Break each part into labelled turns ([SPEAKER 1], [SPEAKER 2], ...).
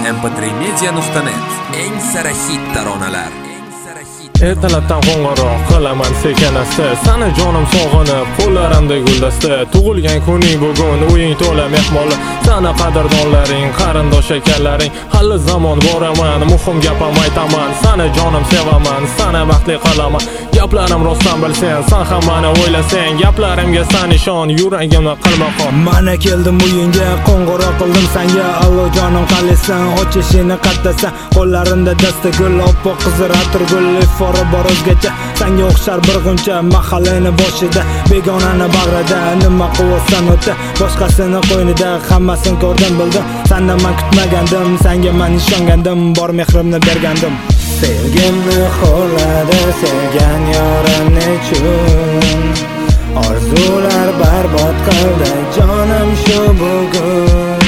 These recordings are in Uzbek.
[SPEAKER 1] mp3media.net. Eng sara hit taronalar.
[SPEAKER 2] Ertalabdan qo'ng'iroq qilaman sekin-asta, sani jonim sog'inib, qo'llarimda guldasta. Tug'ilgan kuning bugun, uying to'la mehmonlar, sana qadrdonlaring, qarindosh ekanlaring. Hali zamon boraman, muhim gapim aytaman, sani jonim sevaman, sana baxtli qilaman. Gaplarim rostdan bilsang, sen ham meni o'ylasang, gaplarimga san ishon, yuragimni qilma qon.
[SPEAKER 3] Mana keldim uyingga, qo'ng'iroq qildim senga, allo jonim qalisan, ochishini qattasan, qo'llarimda dasta gul, oppoq qizir atirgul, ifori bor o'zgacha, senga o'xshar bir g'uncha, mahallani boshida, begonani bag'rida, nima qilasan o'ta, boshqasini qo'ynida, hammasini ko'rdim bildim, sendan men kutmagandim, senga men ishongandim, bor mehrimni bergandim. Sevgimni xo'rladi sevgan yorim nechun, orzular barbod qildi jonim shu bugun.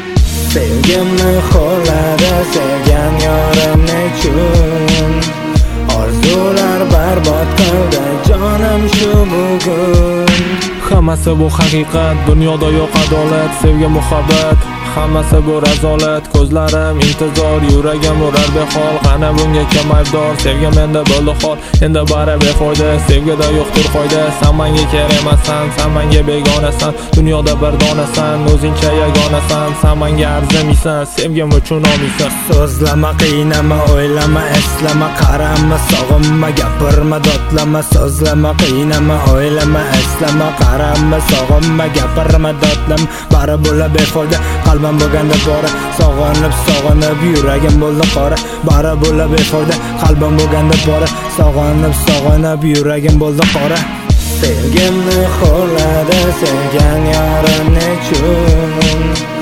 [SPEAKER 3] Sevgimni xo'rladi sevgan yorim nechun, orzular barbod qildi jonim shu bugun.
[SPEAKER 2] Hammasi bu haqiqat, dunyoda yo'q adolat, sevgi muhabbat, hammasi bu razolat. Ko'zlarim intizor, yuragim urar behol, qani bunga kim aybdor? Sevgi menda bo'ldi hol, endi bari befoyda, sevgida yo'qdir qoida. Sen menga kerak emassan, sen menga begonasan, dunyoda bir donasan, o'zingcha yagonasan, sen menga arzimaysan, sevgim uchun olmaysan.
[SPEAKER 3] So'zlama, qiynama, o'ylama, eslama, qarama, sog'inma, gapirma, dodlama. So'zlama, qiynama, o'ylama, eslama, qarama, sog'inma, gapirma, dodlama. Bari bo'la befoyda, qalbim bo'lganda pora, sog'inib, yuragim bo'ldi qora. Bari bo'la befoyda, qalbim bo'lganda pora, sog'inib, yuragim bo'ldi qora. Sevgimni xo'rladi sevgan yorim nechun,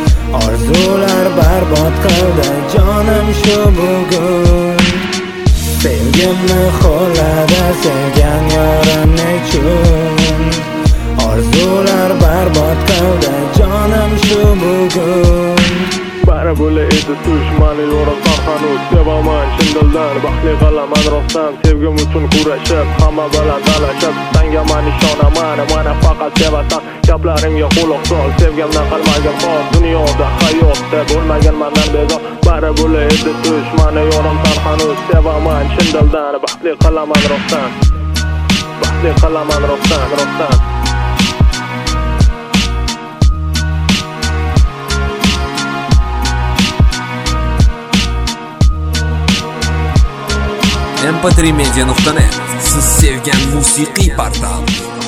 [SPEAKER 3] orzular barbod qildi jonim shu bugun. Sevgimni xo'rladi sevgan yorim nechun, orzular barbod qildi jonim shu bugun.
[SPEAKER 2] Bari bo'la edi tush, mani yo'rim sarxanut, sevaman chin dildan, baxtli qilaman rostdan, sevgim uchun kurashib, hamma bilan talashib, senga men ishonaman, meni faqat sevasan, gaplarimga quloq sol, sevgimdan qilmagin xor, dunyoda hayotda bo'lmagan mendan bezor. Bari bo'la edi tush, mani yo'rim sarxanut, sevaman chin dildan, baxtli qilaman rostdan, baxtli qilaman rostdan.
[SPEAKER 1] mp3media.net. Siz sevgan musiqiy portal.